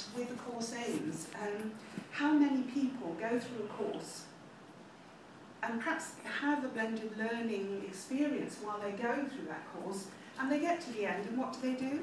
with the course aims, how many people go through a course and perhaps have a blended learning experience while they go through that course, and they get to the end, and what do?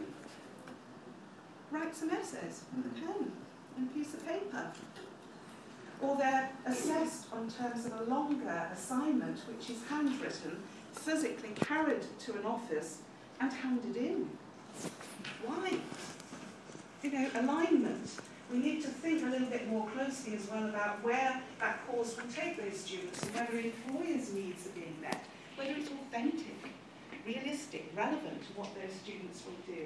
Write some essays with a pen and a piece of paper. Or they're assessed in terms of a longer assignment, which is handwritten, physically carried to an office and handed in. Why? You know, alignment. We need to think a little bit more closely as well about where that course will take those students and whether employers' needs are being met, whether it's authentic, realistic, relevant to what those students will do.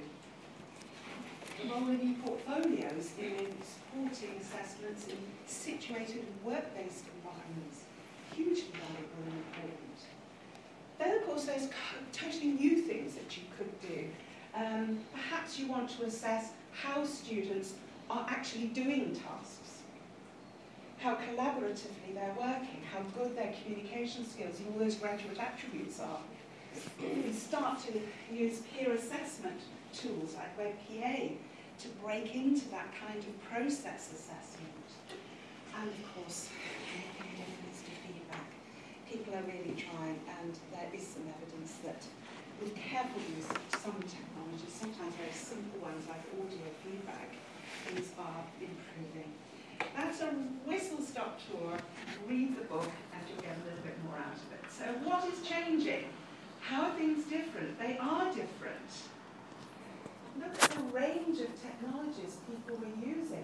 The role of e-portfolios in supporting assessments in situated work-based environments, hugely valuable and important. Then, of course, there's totally new things that you could do. Perhaps you want to assess how students are actually doing tasks, how collaboratively they're working, how good their communication skills and all those graduate attributes are. You start to use peer assessment tools like WebPA to break into that kind of process assessment. And of course, evidence to feedback. People are really trying, and there is some evidence that with careful use of some technologies, sometimes very simple ones like audio feedback, things are improving. That's a whistle-stop tour. Read the book and you'll get a little bit more out of it. So what is changing? How are things different? They are different. Look at the range of technologies people were using.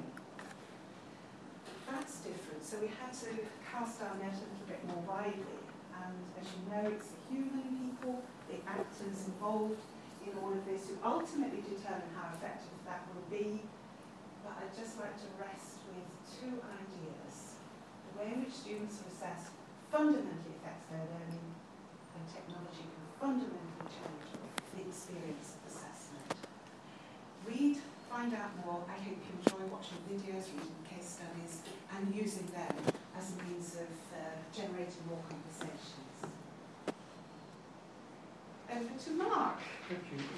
That's different. So we had to cast our net a little bit more widely. And as you know, it's the human people, the actors involved in all of this, who ultimately determine how effective that will be. But I'd just like to rest with two ideas. The way in which students are assessed fundamentally affects their learning, and technology can fundamentally change the experience of assessment. Read, find out more. I hope you enjoy watching videos, reading case studies, and using them as a means of generating more conversations. Over to Mark. Thank you.